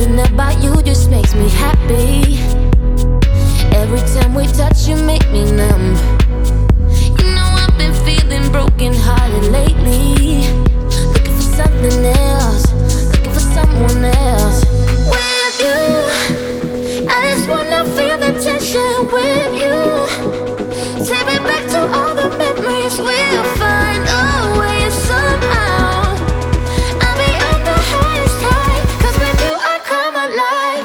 about you just makes me happy. Every time we touch, you make me numb. You know I've been feeling broken hearted lately, looking for something else, looking for someone else. With you, I just wanna feel the tension with you. Take me back to all the memories. We'll find a way somehow. I'll be on the highest high, 'cause with you I come alive.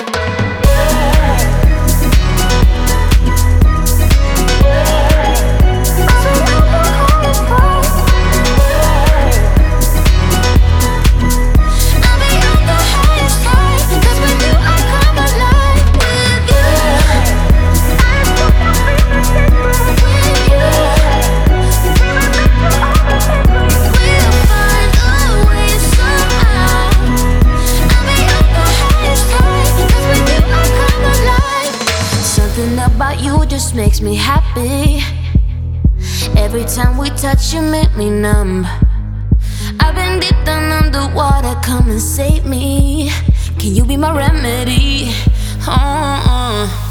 About you just makes me happy. Every time we touch, you make me numb. I've been deep down underwater, come and save me. Can you be my remedy? Oh.